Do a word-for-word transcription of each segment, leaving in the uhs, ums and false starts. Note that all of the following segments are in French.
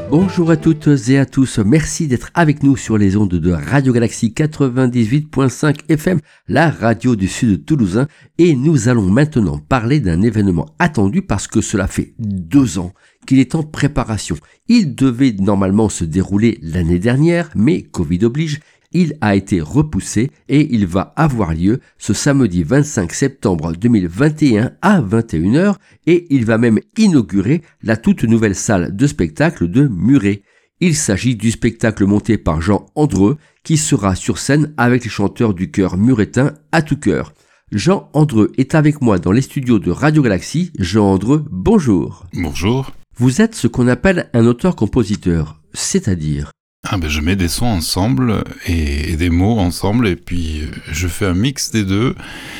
Bonjour à toutes et à tous, merci d'être avec nous sur les ondes de Radio Galaxie quatre-vingt-dix-huit virgule cinq F M, la radio du sud toulousain, et nous allons maintenant parler d'un événement attendu parce que cela fait deux ans qu'il est en préparation. Il devait normalement se dérouler l'année dernière, mais Covid oblige, il a été repoussé et il va avoir lieu ce samedi vingt-cinq septembre deux mille vingt et un à vingt et une heures et il va même inaugurer la toute nouvelle salle de spectacle de Muret. Il s'agit du spectacle monté par Jean Andreu qui sera sur scène avec les chanteurs du chœur muretin à tout cœur. Jean Andreu est avec moi dans les studios de Radio Galaxie. Jean Andreu, bonjour. Bonjour. Vous êtes ce qu'on appelle un auteur-compositeur, c'est-à-dire... Ah ben je mets des sons ensemble et, et des mots ensemble et puis je fais un mix des deux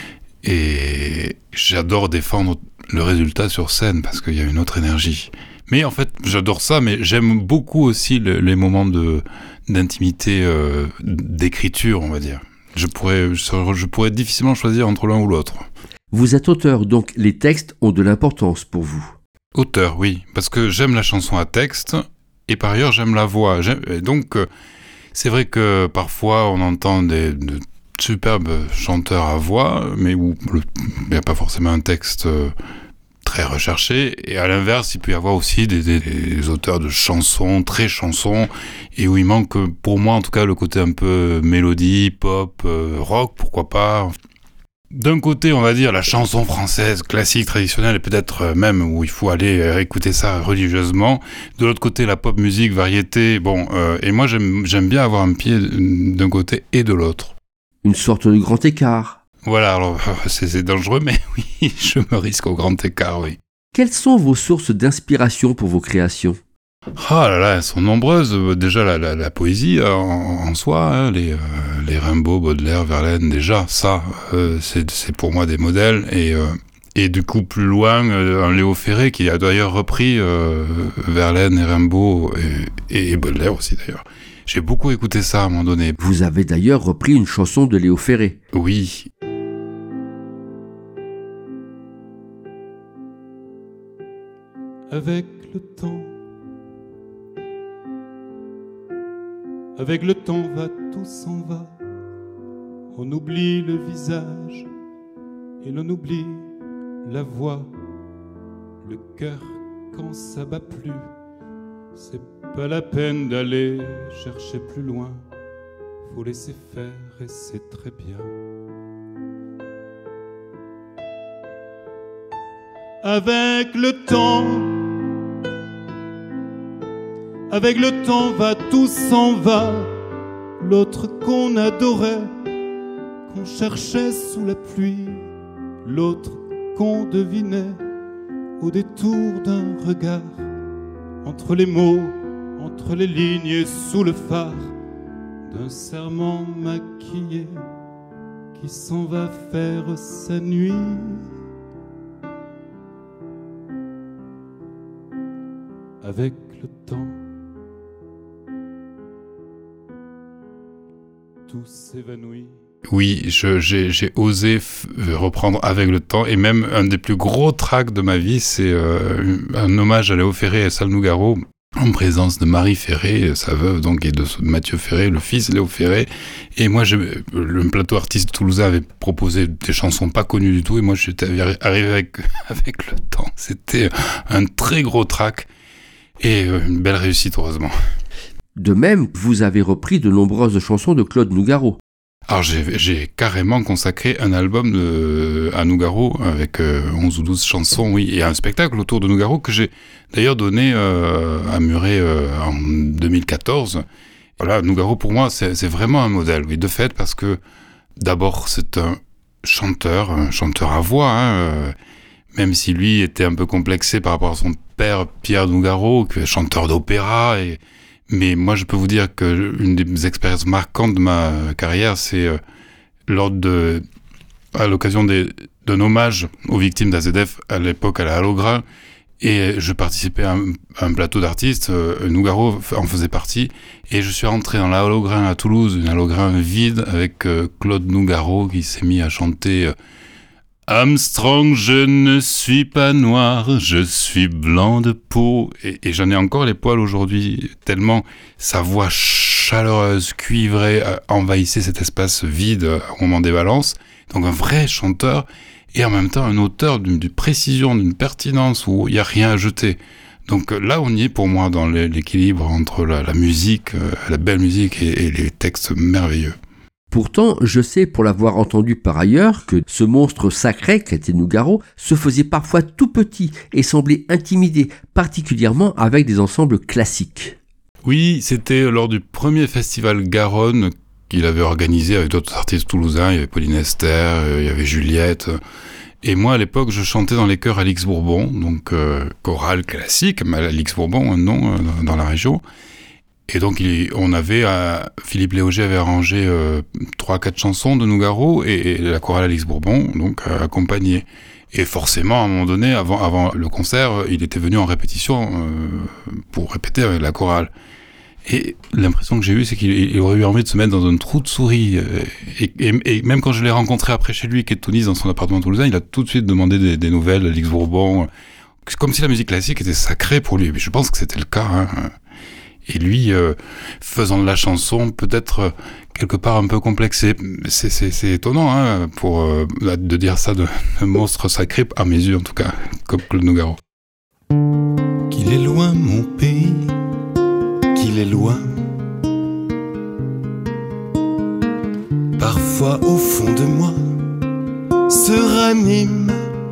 et j'adore défendre le résultat sur scène parce qu'il y a une autre énergie. Mais en fait j'adore ça, mais j'aime beaucoup aussi le, les moments de, d'intimité, euh, d'écriture on va dire. Je pourrais, je, je pourrais difficilement choisir entre l'un ou l'autre. Vous êtes auteur, donc les textes ont de l'importance pour vous. Auteur, oui, parce que j'aime la chanson à texte. Et par ailleurs, j'aime la voix. J'aime... Et donc, euh, c'est vrai que parfois, on entend des de superbes chanteurs à voix, mais où il n'y a pas forcément un texte euh, très recherché. Et à l'inverse, il peut y avoir aussi des, des, des auteurs de chansons, très chansons, et où il manque, pour moi en tout cas, le côté un peu mélodie, pop, euh, rock, pourquoi pas. D'un côté, on va dire la chanson française classique, traditionnelle, et peut-être même où il faut aller écouter ça religieusement. De l'autre côté, la pop musique, variété. Bon, euh, et moi, j'aime, j'aime bien avoir un pied d'un côté et de l'autre. Une sorte de grand écart. Voilà, alors c'est, c'est dangereux, mais oui, je me risque au grand écart, oui. Quelles sont vos sources d'inspiration pour vos créations ? Ah là là, elles sont nombreuses. Déjà, la, la, la poésie en, en soi, hein, les, euh, les Rimbaud, Baudelaire, Verlaine, déjà, ça, euh, c'est, c'est pour moi des modèles. Et, euh, et du coup, plus loin, euh, un Léo Ferré qui a d'ailleurs repris euh, Verlaine et Rimbaud, et, et Baudelaire aussi d'ailleurs. J'ai beaucoup écouté ça à un moment donné. Vous avez d'ailleurs repris une chanson de Léo Ferré. Oui. Avec le temps, Avec le temps va, tout s'en va. On oublie le visage et l'on oublie la voix. Le cœur quand ça bat plus, c'est pas la peine d'aller chercher plus loin. Faut laisser faire et c'est très bien. Avec le temps, avec le temps va, tout s'en va. L'autre qu'on adorait, qu'on cherchait sous la pluie, l'autre qu'on devinait au détour d'un regard, entre les mots, entre les lignes et sous le phare d'un serment maquillé qui s'en va faire sa nuit. Avec le temps, tout s'évanouit. Oui, je, j'ai, j'ai osé f- reprendre avec le temps, et même un des plus gros tracks de ma vie, c'est euh, un hommage à Léo Ferré et à Sal Nougaro, en présence de Marie Ferré, sa veuve, donc, et de Mathieu Ferré, le fils de Léo Ferré. Et moi, je, le plateau artiste toulousain avait proposé des chansons pas connues du tout, et moi, j'étais arrivé avec, avec le temps. C'était un très gros track, et une belle réussite, heureusement. De même, vous avez repris de nombreuses chansons de Claude Nougaro. Alors j'ai, j'ai carrément consacré un album de, à Nougaro avec euh, onze ou douze chansons, oui, et un spectacle autour de Nougaro que j'ai d'ailleurs donné euh, à Muret euh, en deux mille quatorze. Voilà, Nougaro pour moi c'est, c'est vraiment un modèle, oui, de fait, parce que d'abord c'est un chanteur, un chanteur à voix, hein, euh, même si lui était un peu complexé par rapport à son père Pierre Nougaro, qui est chanteur d'opéra. Et mais moi, je peux vous dire que une des expériences marquantes de ma carrière, c'est euh, lors de, à l'occasion des, d'un hommage aux victimes d'A Z F à l'époque à la Halograin, et je participais à un, à un plateau d'artistes. Euh, Nougaro en faisait partie, et je suis rentré dans la Halograin à Toulouse, une Halograin vide avec euh, Claude Nougaro qui s'est mis à chanter euh, Armstrong, je ne suis pas noir, je suis blanc de peau. Et, et j'en ai encore les poils aujourd'hui, tellement sa voix chaleureuse, cuivrée, envahissait cet espace vide au moment des balances. Donc un vrai chanteur, et en même temps un auteur d'une, d'une précision, d'une pertinence où il n'y a rien à jeter. Donc là, on y est pour moi dans l'équilibre entre la, la musique, la belle musique et, et les textes merveilleux. Pourtant, je sais pour l'avoir entendu par ailleurs que ce monstre sacré qu'était Nougaro se faisait parfois tout petit et semblait intimider, particulièrement avec des ensembles classiques. Oui, c'était lors du premier festival Garonne qu'il avait organisé avec d'autres artistes toulousains. Il y avait Pauline Esther, il y avait Juliette. Et moi, à l'époque, je chantais dans les chœurs Alix Bourbon, donc euh, chorale classique, mais Alix Bourbon, un nom euh, dans la région. Et donc, il, on avait, euh, Philippe Léauger avait arrangé euh, trois, quatre chansons de Nougaro et, et la chorale Alix Bourbon, donc euh, accompagnée. Et forcément, à un moment donné, avant, avant le concert, il était venu en répétition euh, pour répéter avec la chorale. Et l'impression que j'ai eue, c'est qu'il il aurait eu envie de se mettre dans un trou de souris. Et, et, et même quand je l'ai rencontré après chez lui, qui est de Tunis, dans son appartement toulousain, il a tout de suite demandé des, des nouvelles d'Alix Bourbon. C'est comme si la musique classique était sacrée pour lui. Mais je pense que c'était le cas, hein. Et lui, euh, faisant de la chanson, peut-être euh, quelque part un peu complexé. C'est, c'est, c'est étonnant, hein, pour, euh, de dire ça de, de monstre sacré, à mes yeux en tout cas, comme Claude Nougaro. Qu'il est loin mon pays, qu'il est loin. Parfois au fond de moi se ranime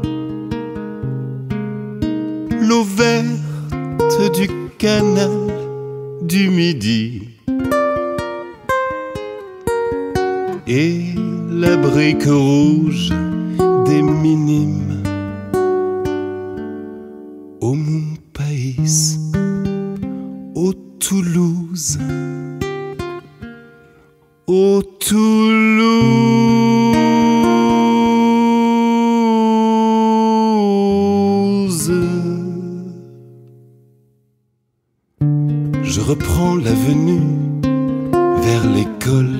l'eau verte du canal du Midi et la brique rouge des minimes. Au mon pays, au Toulouse, au Toulouse. Je reprends l'avenue vers l'école.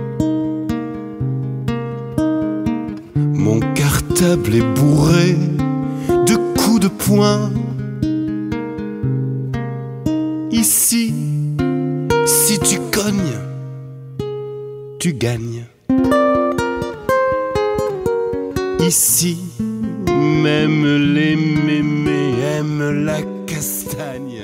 Mon cartable est bourré de coups de poing. Ici, si tu cognes, tu gagnes. Ici, même les mémés aiment la castagne.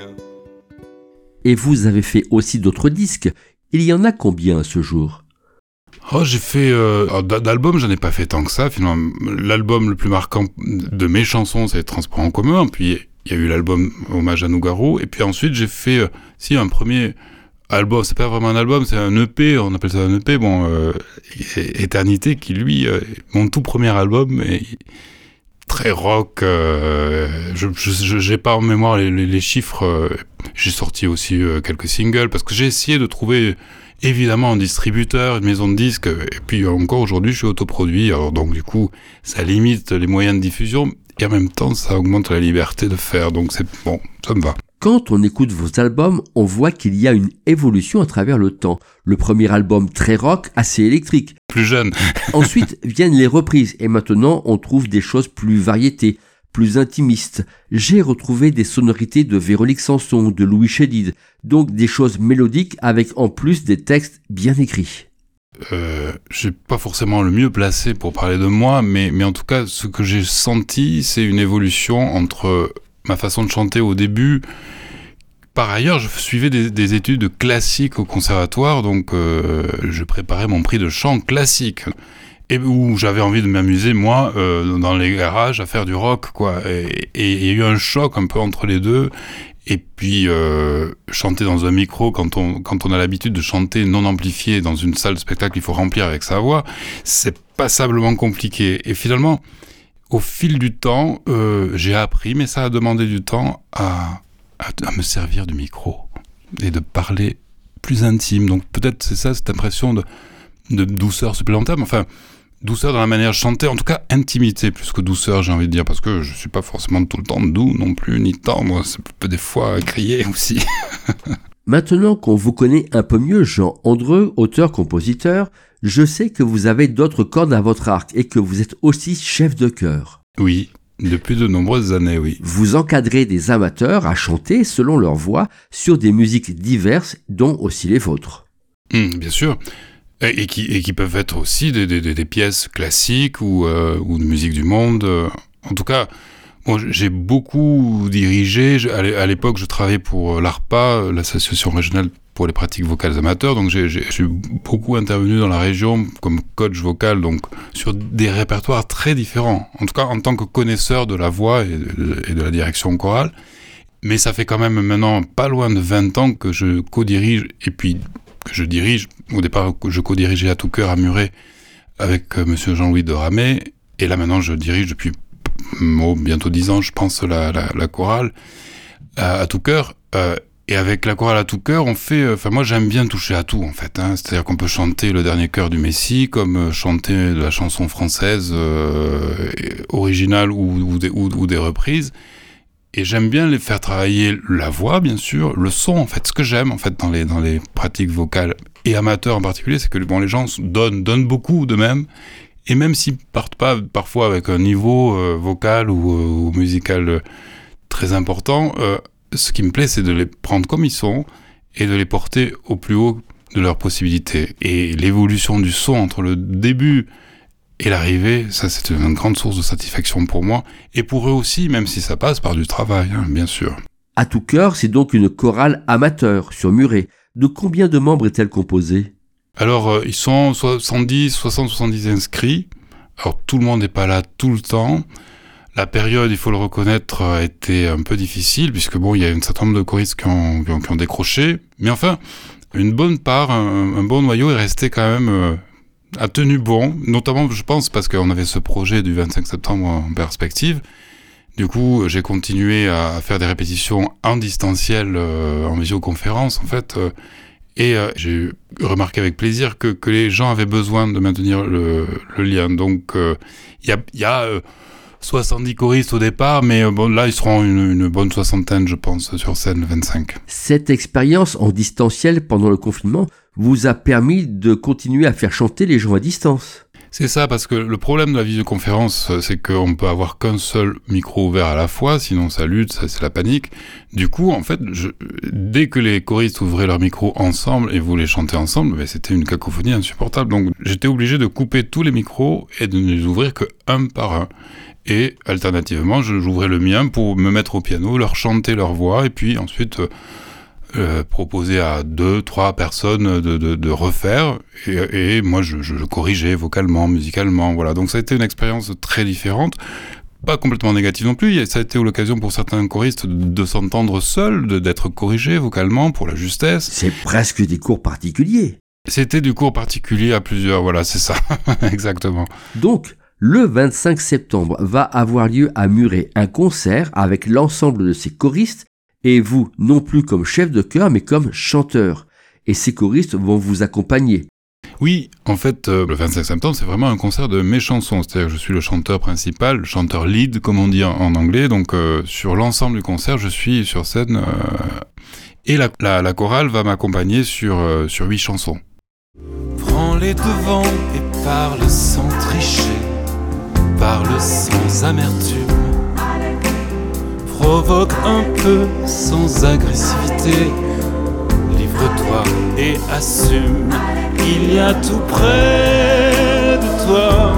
Et vous avez fait aussi d'autres disques. Il y en a combien à ce jour ? Oh, j'ai fait... Euh, d'albums, j'en ai pas fait tant que ça. Finalement, l'album le plus marquant de mes chansons, c'est Transport en commun. Puis, il y a eu l'album Hommage à Nougaro. Et puis ensuite, j'ai fait... Euh, si, un premier album. C'est pas vraiment un album, c'est un E P. On appelle ça un E P. Bon, euh, Éternité, qui, lui, euh, mon tout premier album est très rock. Euh, je, je j'ai pas en mémoire les, les, les chiffres. Euh, j'ai sorti aussi euh, quelques singles parce que j'ai essayé de trouver évidemment un distributeur, une maison de disques. Et puis encore aujourd'hui, je suis autoproduit. Alors donc du coup, ça limite les moyens de diffusion et en même temps, ça augmente la liberté de faire. Donc c'est bon, ça me va. Quand on écoute vos albums, on voit qu'il y a une évolution à travers le temps. Le premier album très rock, assez électrique. Plus jeune. Ensuite viennent les reprises et maintenant on trouve des choses plus variétées, plus intimistes. J'ai retrouvé des sonorités de Véronique Sanson, de Louis Chédid, donc des choses mélodiques avec en plus des textes bien écrits. Euh, je suis pas forcément le mieux placé pour parler de moi, mais, mais en tout cas, ce que j'ai senti, c'est une évolution entre ma façon de chanter au début. Par ailleurs, je suivais des, des études classiques au conservatoire, donc euh, je préparais mon prix de chant classique. Et où j'avais envie de m'amuser, moi, euh, dans les garages, à faire du rock, quoi. Et il y a eu un choc un peu entre les deux. Et puis, euh, chanter dans un micro, quand on, quand on a l'habitude de chanter non amplifié dans une salle de spectacle, il faut remplir avec sa voix, c'est passablement compliqué. Et finalement, au fil du temps, euh, j'ai appris, mais ça a demandé du temps, à, à, à me servir du micro et de parler plus intime. Donc peut-être c'est ça, cette impression de, de douceur supplémentaire, mais enfin... douceur dans la manière de chanter, en tout cas intimité plus que douceur, j'ai envie de dire, parce que je suis pas forcément tout le temps doux non plus, ni tendre, ça peut des fois crier aussi. Maintenant qu'on vous connaît un peu mieux, Jean Andreu, auteur-compositeur, Je sais que vous avez d'autres cordes à votre arc et que vous êtes aussi chef de chœur. Oui, depuis de nombreuses années, oui. Vous encadrez des amateurs à chanter selon leur voix sur des musiques diverses, dont aussi les vôtres. Mmh, bien sûr. Et, et, qui, et qui peuvent être aussi des, des, des pièces classiques ou, euh, ou de musique du monde. En tout cas, bon, j'ai beaucoup dirigé. À l'époque, je travaillais pour l'A R P A, l'association régionale pour les pratiques vocales amateurs. Donc, j'ai, j'ai, j'ai beaucoup intervenu dans la région comme coach vocal, donc sur des répertoires très différents. En tout cas, en tant que connaisseur de la voix et de, et de la direction chorale. Mais ça fait quand même maintenant pas loin de vingt ans que je co-dirige et puis que je dirige. Au départ, je co-dirigeais à tout cœur à Muret avec euh, monsieur Jean-Louis de Ramée. Et là, maintenant, je dirige depuis oh, bientôt dix ans, je pense, la, la, la chorale euh, à tout cœur. Euh, et avec la chorale à tout cœur, on fait... Enfin, euh, moi, j'aime bien toucher à tout, en fait. Hein. C'est-à-dire qu'on peut chanter le dernier chœur du Messie, comme euh, chanter de la chanson française euh, originale ou, ou, des, ou, ou des reprises. Et j'aime bien les faire travailler la voix, bien sûr, le son, en fait. Ce que j'aime, en fait, dans les, dans les pratiques vocales et amateurs en particulier, c'est que bon, les gens donnent, donnent beaucoup d'eux-mêmes. Et même s'ils partent pas parfois avec un niveau euh, vocal ou, euh, ou musical euh, très important, euh, ce qui me plaît, c'est de les prendre comme ils sont et de les porter au plus haut de leurs possibilités. Et l'évolution du son entre le début et l'arrivée, ça c'est une grande source de satisfaction pour moi, et pour eux aussi, même si ça passe par du travail, hein, bien sûr. À tout cœur, c'est donc une chorale amateur sur Muret. De combien de membres est-elle composée ? Alors, euh, ils sont soixante-dix, soixante, soixante-dix inscrits. Alors, tout le monde n'est pas là tout le temps. La période, il faut le reconnaître, a été un peu difficile, puisque bon, il y a un certain nombre de choristes qui ont, qui ont, qui ont décroché. Mais enfin, une bonne part, un, un bon noyau est resté quand même... Euh, a tenu bon, notamment je pense parce qu'on avait ce projet du vingt-cinq septembre en perspective. Du coup, j'ai continué à faire des répétitions en distanciel, euh, en visioconférence en fait, euh, et euh, j'ai remarqué avec plaisir que, que les gens avaient besoin de maintenir le, le lien. Donc, il euh, y a, y a euh, soixante-dix choristes au départ, mais euh, bon, là, ils seront une, une bonne soixantaine, je pense, sur scène, le vingt-cinq. Cette expérience en distanciel pendant le confinement vous a permis de continuer à faire chanter les gens à distance. C'est ça, parce que le problème de la visioconférence, c'est qu'on peut avoir qu'un seul micro ouvert à la fois, sinon ça lutte, ça, c'est la panique. Du coup, en fait, je, dès que les choristes ouvraient leur micro ensemble et voulaient chanter ensemble, ben, c'était une cacophonie insupportable. Donc j'étais obligé de couper tous les micros et de ne les ouvrir que un par un. Et alternativement, j'ouvrais le mien pour me mettre au piano, leur chanter leur voix, et puis ensuite... Euh, Euh, proposer à deux, trois personnes de, de, de refaire et, et moi je, je corrigeais vocalement, musicalement, voilà. Donc ça a été une expérience très différente, pas complètement négative non plus. Ça a été l'occasion pour certains choristes de, de s'entendre seuls, de, d'être corrigés vocalement pour la justesse. C'est presque des cours particuliers. C'était du cours particulier à plusieurs, voilà, c'est ça, exactement. Donc, le vingt-cinq septembre va avoir lieu à Muret un concert avec l'ensemble de ces choristes. Et vous, non plus comme chef de chœur, mais comme chanteur. Et ces choristes vont vous accompagner. Oui, en fait, euh, le vingt-cinq septembre, c'est vraiment un concert de mes chansons. C'est-à-dire que je suis le chanteur principal, le chanteur lead, comme on dit en, en anglais. Donc, euh, sur l'ensemble du concert, je suis sur scène. Euh, et la, la, la chorale va m'accompagner sur, euh, sur huit chansons. Prends les devants et parle sans tricher. Parle sans amertume. Provoque un peu sans agressivité. Livre-toi et assume. Il y a tout près de toi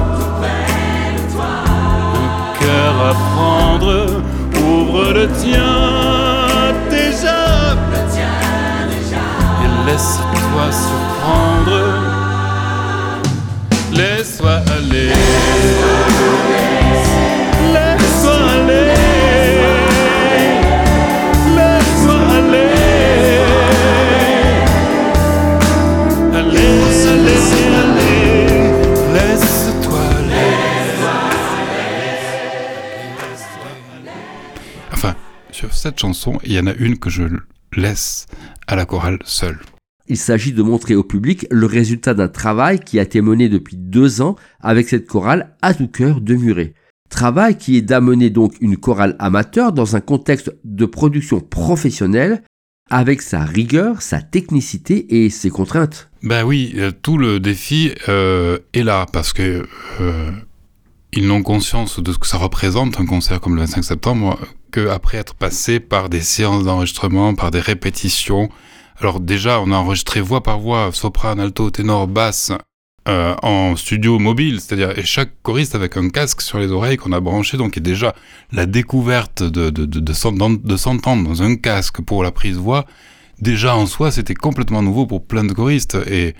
un cœur à prendre. Ouvre le tien déjà et laisse-toi surprendre. Laisse-toi aller. Laisse-toi aller. Enfin, sur cette chanson, il y en a une que je laisse à la chorale seule. Il s'agit de montrer au public le résultat d'un travail qui a été mené depuis deux ans avec cette chorale à tout cœur de Muret. Travail qui est d'amener donc une chorale amateur dans un contexte de production professionnelle avec sa rigueur, sa technicité et ses contraintes. Ben oui, tout le défi euh, est là, parce que euh, ils n'ont conscience de ce que ça représente, un concert comme le vingt-cinq septembre, qu'après être passé par des séances d'enregistrement, par des répétitions. Alors déjà, on a enregistré voix par voix, soprano, alto, ténor, basse, euh, en studio mobile, c'est-à-dire et chaque choriste avec un casque sur les oreilles qu'on a branché, donc et déjà la découverte de, de, de, de, s'entendre, de s'entendre dans un casque pour la prise voix, déjà en soi, c'était complètement nouveau pour plein de choristes. Et,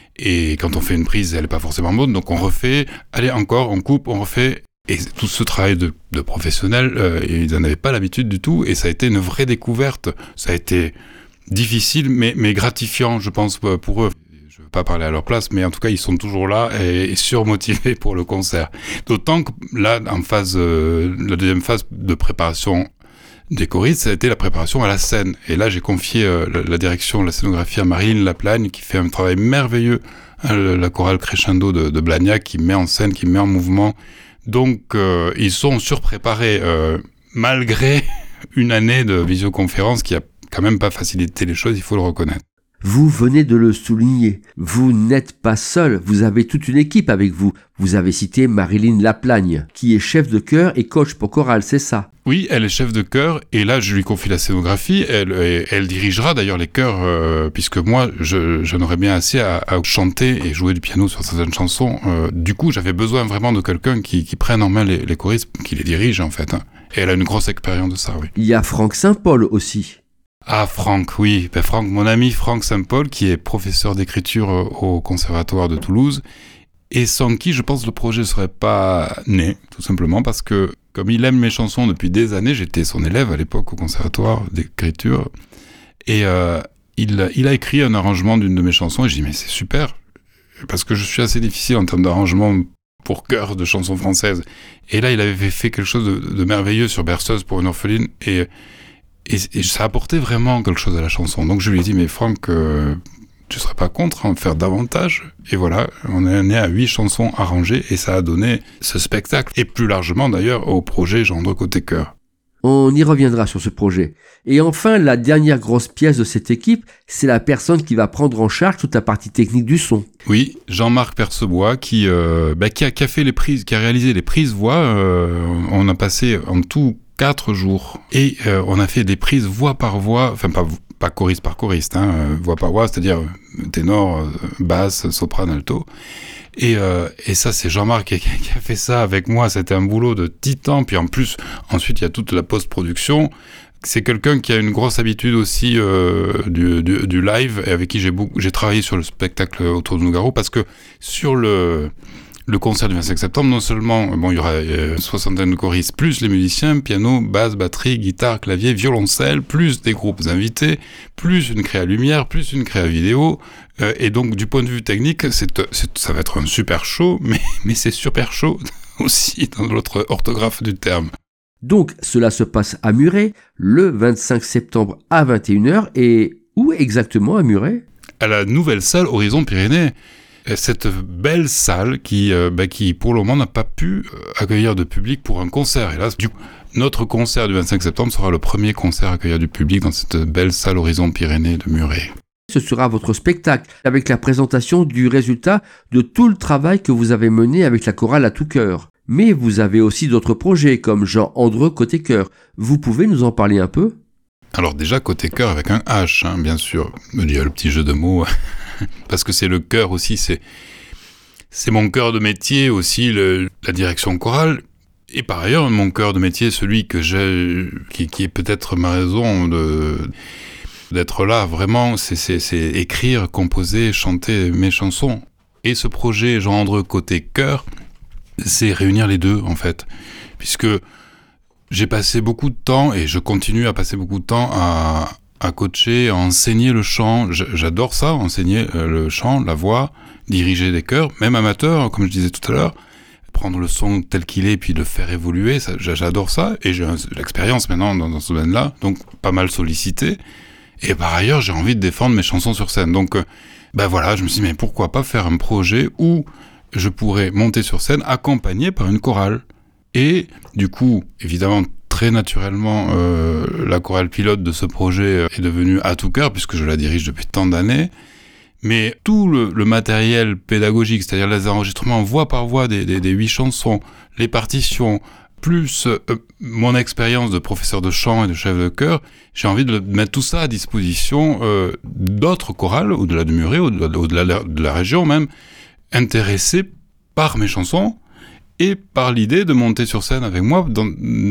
et quand on fait une prise, elle n'est pas forcément bonne, donc on refait, allez encore, on coupe, on refait. Et tout ce travail de, de professionnels, euh, ils n'en avaient pas l'habitude du tout, et ça a été une vraie découverte. Ça a été difficile, mais, mais gratifiant, je pense, pour eux. Je ne veux pas parler à leur place, mais en tout cas, ils sont toujours là et, et surmotivés pour le concert. D'autant que là, en phase, euh, la deuxième phase de préparation des choristes, ça a été la préparation à la scène. Et là, j'ai confié euh, la, la direction, la scénographie à Marilyn Laplagne, qui fait un travail merveilleux, hein, la chorale Crescendo de, de Blagnac, qui met en scène, qui met en mouvement. Donc, euh, ils sont surpréparés, euh, malgré une année de visioconférence qui a quand même pas facilité les choses, il faut le reconnaître. Vous venez de le souligner, vous n'êtes pas seul, vous avez toute une équipe avec vous. Vous avez cité Marilyn Laplagne, qui est chef de chœur et coach pour chorale, c'est ça? Oui, elle est chef de chœur, et là je lui confie la scénographie, elle, elle, elle dirigera d'ailleurs les chœurs, euh, puisque moi je, j'en aurais bien assez à, à chanter et jouer du piano sur certaines chansons. Euh, du coup j'avais besoin vraiment de quelqu'un qui, qui prenne en main les, les choristes, qui les dirige en fait. Hein. Et elle a une grosse expérience de ça, oui. Il y a Franck Saint-Paul aussi. Ah, Franck, oui. Ben, Franck, mon ami Franck Saint-Paul, qui est professeur d'écriture au Conservatoire de Toulouse, et sans qui, je pense, le projet ne serait pas né, tout simplement, parce que, comme il aime mes chansons depuis des années, j'étais son élève à l'époque au Conservatoire d'écriture, et euh, il, il a écrit un arrangement d'une de mes chansons, et j'ai dit, mais c'est super, parce que je suis assez difficile en termes d'arrangement pour chœur de chansons françaises. Et là, il avait fait quelque chose de, de merveilleux sur Berceuse pour une orpheline, et... Et, et ça apportait vraiment quelque chose à la chanson. Donc je lui ai dit, mais Franck, euh, tu serais pas contre en faire davantage? Et voilà, on est né à huit chansons arrangées et ça a donné ce spectacle. Et plus largement d'ailleurs au projet Gendre Côté Chœur. On y reviendra sur ce projet. Et enfin, la dernière grosse pièce de cette équipe, c'est la personne qui va prendre en charge toute la partie technique du son. Oui, Jean-Marc Percebois, qui, euh, bah, qui, a, qui a fait les prises, qui a réalisé les prises voix. Euh, on a passé en tout quatre jours. Et euh, on a fait des prises voix par voix, enfin pas, pas choriste par choriste, hein, euh, voix par voix, c'est-à-dire ténor, euh, basse, soprano, alto. Et, euh, et ça, c'est Jean-Marc qui, qui a fait ça avec moi. C'était un boulot de titan. Puis en plus, ensuite, il y a toute la post-production. C'est quelqu'un qui a une grosse habitude aussi euh, du, du, du live et avec qui j'ai, beaucoup, j'ai travaillé sur le spectacle autour de Nougaro, parce que sur le... Le concert du vingt-cinq septembre, non seulement, bon, il y aura euh, soixantaine de choristes, plus les musiciens, piano, basse, batterie, guitare, clavier, violoncelle, plus des groupes invités, plus une créa lumière, plus une créa vidéo. Euh, et donc, du point de vue technique, c'est, c'est, ça va être un super show, mais, mais c'est super chaud aussi dans l'autre orthographe du terme. Donc, cela se passe à Muret, le vingt-cinq septembre à vingt et une heures. Et où exactement à Muret? À la nouvelle salle Horizon Pyrénées. Cette belle salle qui, euh, bah, qui pour le moment, n'a pas pu euh, accueillir de public pour un concert. Hélas, du coup, notre concert du vingt-cinq septembre sera le premier concert à accueillir du public dans cette belle salle Horizon Pyrénées de Muret. Ce sera votre spectacle, avec la présentation du résultat de tout le travail que vous avez mené avec la chorale à tout cœur. Mais vous avez aussi d'autres projets, comme Jean Andreu Côté Chœur. Vous pouvez nous en parler un peu? Alors déjà, Côté Chœur avec un H, hein, bien sûr. Il y a le petit jeu de mots... Parce que c'est le cœur aussi, c'est, c'est mon cœur de métier aussi, le, la direction chorale. Et par ailleurs, mon cœur de métier, celui que j'ai, qui, qui est peut-être ma raison de, d'être là, vraiment, c'est, c'est, c'est écrire, composer, chanter mes chansons. Et ce projet Gendre Côté Chœur, c'est réunir les deux, en fait. Puisque j'ai passé beaucoup de temps, et je continue à passer beaucoup de temps à... à coacher, à enseigner le chant. J'adore ça, enseigner le chant, la voix, diriger des chœurs, même amateur, comme je disais tout à l'heure, prendre le son tel qu'il est, puis le faire évoluer, ça, j'adore ça, et j'ai l'expérience maintenant dans, dans ce domaine-là, donc pas mal sollicité, et par ailleurs, j'ai envie de défendre mes chansons sur scène. Donc, euh, ben voilà, je me suis dit, mais pourquoi pas faire un projet où je pourrais monter sur scène accompagné par une chorale. Et du coup, évidemment, très naturellement, euh, la chorale pilote de ce projet est devenue À tout cœur, puisque je la dirige depuis tant d'années. Mais tout le, le matériel pédagogique, c'est-à-dire les enregistrements voix par voix des, des, des huit chansons, les partitions, plus euh, mon expérience de professeur de chant et de chef de chœur, j'ai envie de mettre tout ça à disposition euh, d'autres chorales, au-delà de Muret, au-delà, au-delà de la région même, intéressés par mes chansons et par l'idée de monter sur scène avec moi dans,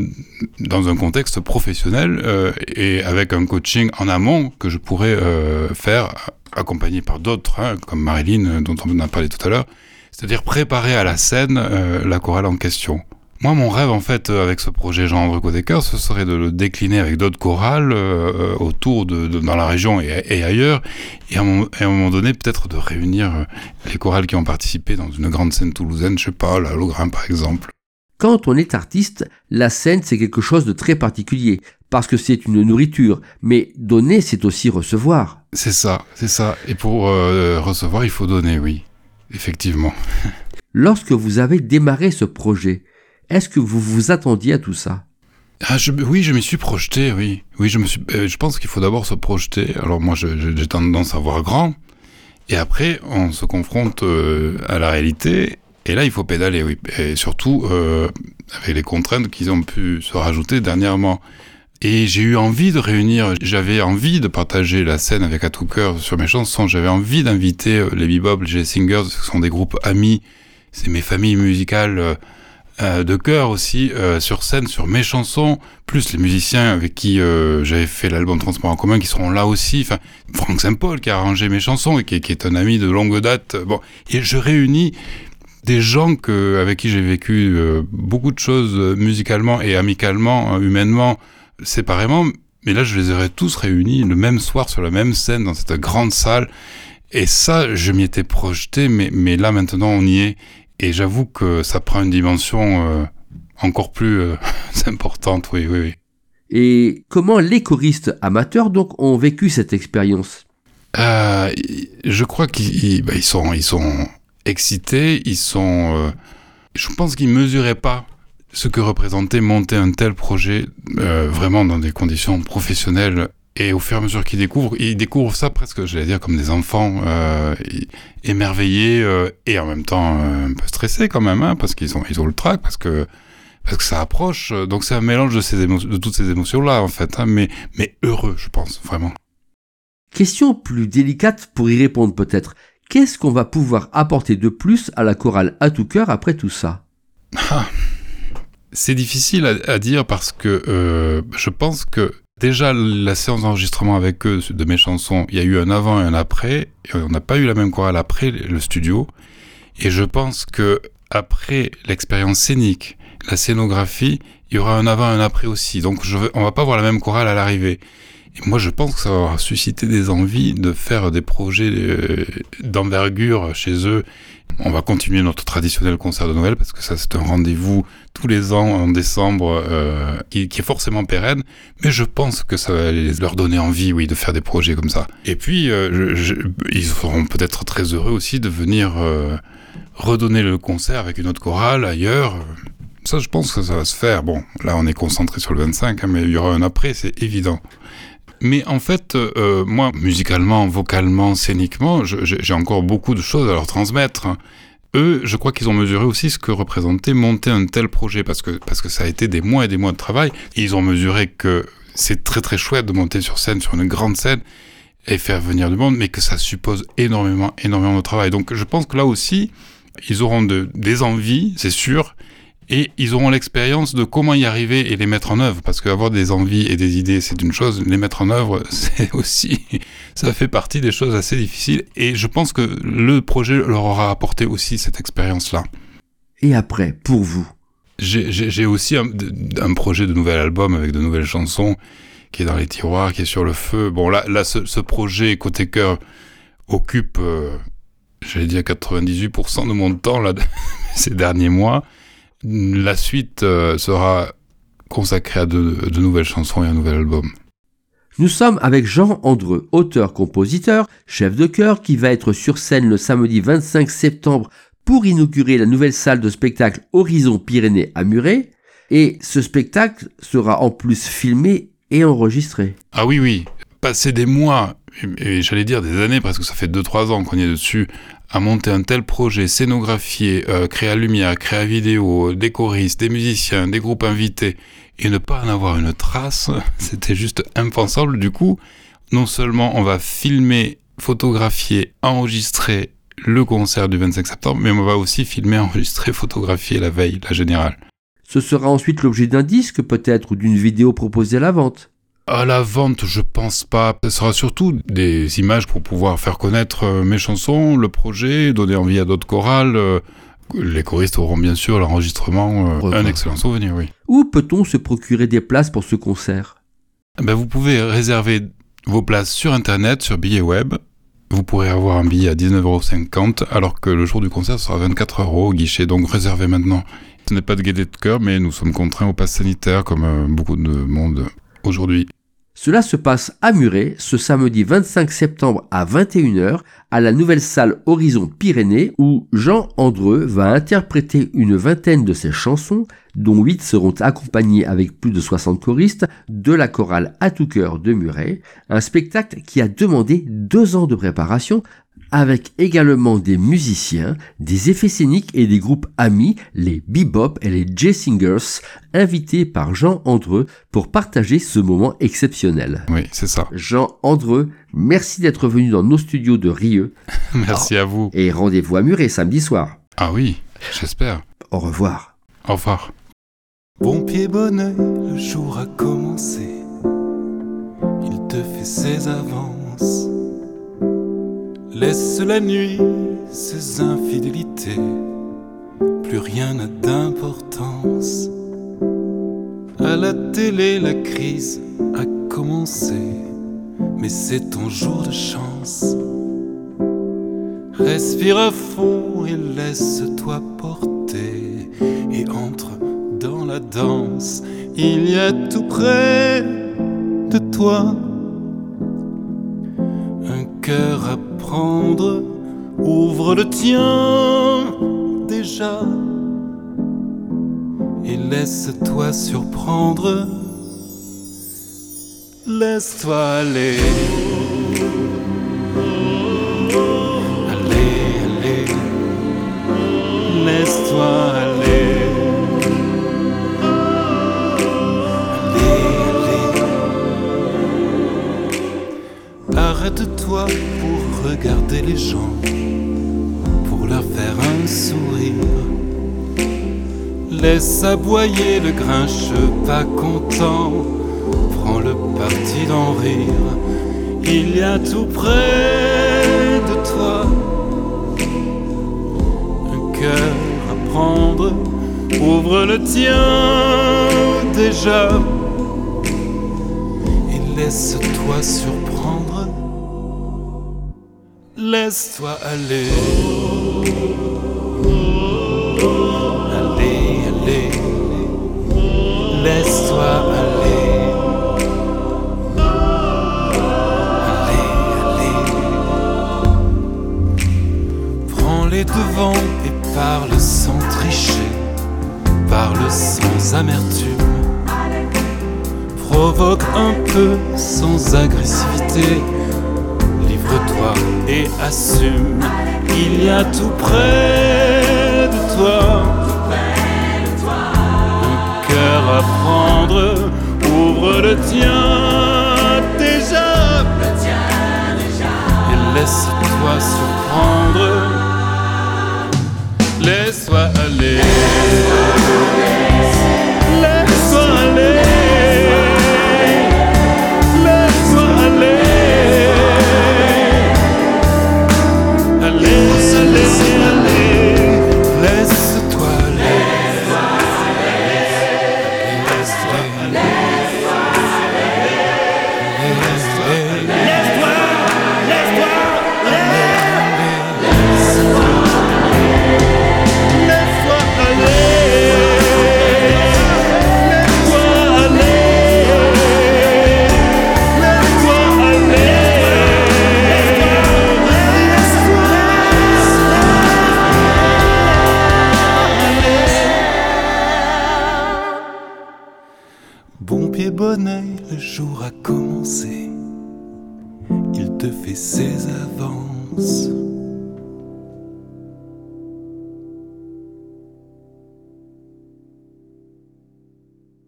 dans un contexte professionnel euh, et avec un coaching en amont que je pourrais euh, faire accompagné par d'autres, hein, comme Marilyn dont on a parlé tout à l'heure, c'est-à-dire préparer à la scène euh, la chorale en question. Moi, mon rêve, en fait, avec ce projet Jean-André Côté Chœur, ce serait de le décliner avec d'autres chorales euh, autour de, de, dans la région et, et ailleurs, et à, mon, et à un moment donné, peut-être de réunir les chorales qui ont participé dans une grande scène toulousaine, je sais pas, la Logrin par exemple. Quand on est artiste, la scène, c'est quelque chose de très particulier, parce que c'est une nourriture, mais donner, c'est aussi recevoir. C'est ça, c'est ça. Et pour euh, recevoir, il faut donner, oui, effectivement. Lorsque vous avez démarré ce projet, est-ce que vous vous attendiez à tout ça ? Ah, je, oui, je m'y suis projeté, oui. Oui, je me suis. Euh, je pense qu'il faut d'abord se projeter. Alors moi, je, je, j'ai tendance à voir grand, et après, on se confronte euh, à la réalité. Et là, il faut pédaler, oui. Et surtout euh, avec les contraintes qui ont pu se rajouter dernièrement. Et j'ai eu envie de réunir. J'avais envie de partager la scène avec À Tout Cœur sur mes chansons. J'avais envie d'inviter les Bebop, les Singers, ce sont des groupes amis. C'est mes familles musicales. Euh, Euh, de chœur aussi, euh, sur scène, sur mes chansons, plus les musiciens avec qui euh, j'avais fait l'album Transport en commun, qui seront là aussi, enfin, Franck Saint-Paul qui a arrangé mes chansons et qui, qui est un ami de longue date, bon, et je réunis des gens que, avec qui j'ai vécu euh, beaucoup de choses euh, musicalement et amicalement, euh, humainement, séparément, mais là je les aurais tous réunis le même soir sur la même scène dans cette grande salle, et ça, je m'y étais projeté, mais, mais là maintenant on y est. Et j'avoue que ça prend une dimension euh, encore plus euh, importante, oui, oui, oui. Et comment les choristes amateurs donc ont vécu cette expérience ? euh, Je crois qu'ils bah, ils sont, ils sont excités, ils sont. Euh, je pense qu'ils mesuraient pas ce que représentait monter un tel projet euh, vraiment dans des conditions professionnelles. Et au fur et à mesure qu'ils découvrent, ils découvrent ça presque, j'allais dire, comme des enfants euh, émerveillés euh, et en même temps euh, un peu stressés quand même, hein, parce qu'ils ont, ils ont le trac, parce que, parce que ça approche. Donc c'est un mélange de, ces émo- de toutes ces émotions-là, en fait, hein, mais, mais heureux, je pense, vraiment. Question plus délicate pour y répondre peut-être. Qu'est-ce qu'on va pouvoir apporter de plus à la chorale À Tout Cœur après tout ça ? Ah, c'est difficile à, à dire parce que euh, je pense que déjà, la séance d'enregistrement avec eux de mes chansons, il y a eu un avant et un après, et on n'a pas eu la même chorale après le studio. Et je pense que après l'expérience scénique, la scénographie, il y aura un avant et un après aussi. Donc, je veux, on va pas avoir la même chorale à l'arrivée. Et moi, je pense que ça va susciter des envies de faire des projets euh, d'envergure chez eux. On va continuer notre traditionnel concert de Noël parce que ça, c'est un rendez-vous tous les ans en décembre euh, qui, qui est forcément pérenne. Mais je pense que ça va les, leur donner envie, oui, de faire des projets comme ça. Et puis, euh, je, je, ils seront peut-être très heureux aussi de venir euh, redonner le concert avec une autre chorale ailleurs. Ça, je pense que ça va se faire. Bon, là, on est concentré sur le vingt-cinq, hein, mais il y aura un après, c'est évident. Mais en fait, euh, moi, musicalement, vocalement, scéniquement, je, j'ai encore beaucoup de choses à leur transmettre. Eux, je crois qu'ils ont mesuré aussi ce que représentait monter un tel projet, parce que, parce que ça a été des mois et des mois de travail. Et ils ont mesuré que c'est très très chouette de monter sur scène, sur une grande scène, et faire venir du monde, mais que ça suppose énormément, énormément de travail. Donc je pense que là aussi, ils auront de, des envies, c'est sûr, et ils auront l'expérience de comment y arriver et les mettre en œuvre, parce qu'avoir des envies et des idées, c'est une chose, les mettre en œuvre, c'est aussi, ça fait partie des choses assez difficiles, et je pense que le projet leur aura apporté aussi cette expérience-là. Et après, pour vous ? J'ai, j'ai, j'ai aussi un, un projet de nouvel album avec de nouvelles chansons qui est dans les tiroirs, qui est sur le feu. Bon, là, là ce, ce projet Côté Chœur occupe, euh, j'allais dire quatre-vingt-dix-huit pour cent de mon temps là, ces derniers mois. La suite euh, sera consacrée à de, de nouvelles chansons et un nouvel album. Nous sommes avec Jean Andreu, auteur-compositeur, chef de chœur, qui va être sur scène le samedi vingt-cinq septembre pour inaugurer la nouvelle salle de spectacle Horizon Pyrénées à Muret. Et ce spectacle sera en plus filmé et enregistré. Ah oui, oui. passer des mois, et, et j'allais dire des années, parce que ça fait deux trois ans qu'on y est dessus, à monter un tel projet, scénographier, euh, créer la lumière, créer la vidéo, des choristes, des musiciens, des groupes invités, et ne pas en avoir une trace, c'était juste impensable. Du coup, non seulement on va filmer, photographier, enregistrer le concert du vingt-cinq septembre, mais on va aussi filmer, enregistrer, photographier la veille, la générale. Ce sera ensuite l'objet d'un disque peut-être ou d'une vidéo proposée à la vente. À la vente, je pense pas. Ce sera surtout des images pour pouvoir faire connaître mes chansons, le projet, donner envie à d'autres chorales. Les choristes auront bien sûr l'enregistrement, euh, un excellent souvenir, oui. Où peut-on se procurer des places pour ce concert ? Ben, vous pouvez réserver vos places sur Internet, sur Billet Web. Vous pourrez avoir un billet à dix-neuf euros cinquante, alors que le jour du concert sera vingt-quatre euros au guichet. Donc réservez maintenant. Ce n'est pas de gaieté de cœur, mais nous sommes contraints au pass sanitaire, comme euh, beaucoup de monde aujourd'hui. Cela se passe à Muret ce samedi vingt-cinq septembre à vingt et une heures à la nouvelle salle Horizon Pyrénées où Jean Andreu va interpréter une vingtaine de ses chansons dont huit seront accompagnées avec plus de soixante choristes de la chorale À tout cœur de Muret, un spectacle qui a demandé deux ans de préparation avec également des musiciens, des effets scéniques et des groupes amis, les Bebop et les J-Singers, invités par Jean Andreu pour partager ce moment exceptionnel. Oui, c'est ça. Jean Andreu, merci d'être venu dans nos studios de Rieux. Merci Alors, à vous. Et rendez-vous à Muret samedi soir. Ah oui, j'espère. Au revoir. Au revoir. Bon pied, bon oeil, le jour a commencé. Il te fait ses avances. Laisse la nuit ses infidélités. Plus rien n'a d'importance. À la télé, la crise a commencé. Mais c'est ton jour de chance. Respire à fond et laisse-toi porter. Et entre dans la danse. Il y a tout près de toi un cœur à prendre. Ouvre le tien déjà et laisse-toi surprendre. Laisse-toi aller. Allez, allez. Laisse-toi aller. Arrête-toi pour regarder les gens, pour leur faire un sourire. Laisse aboyer le grincheux pas content, prends le parti d'en rire. Il y a tout près de toi un cœur à prendre. Ouvre le tien déjà et laisse-toi surprendre. Laisse-toi aller. Allez, allez. Laisse-toi aller. Allez, allez. Prends les devants et parle sans tricher. Parle sans amertume. Provoque un peu sans agressivité. Livre-toi et assume. Il y a tout près de toi un cœur à prendre. Ouvre le tien déjà et laisse-toi surprendre. Laisse-toi aller. Laisse-toi aller. Laisse-toi aller. Allez, allez, allez. Laisse-toi aller. Laisse-toi aller. Bon pied, bon oeil, le jour a commencé. te fait ses avances.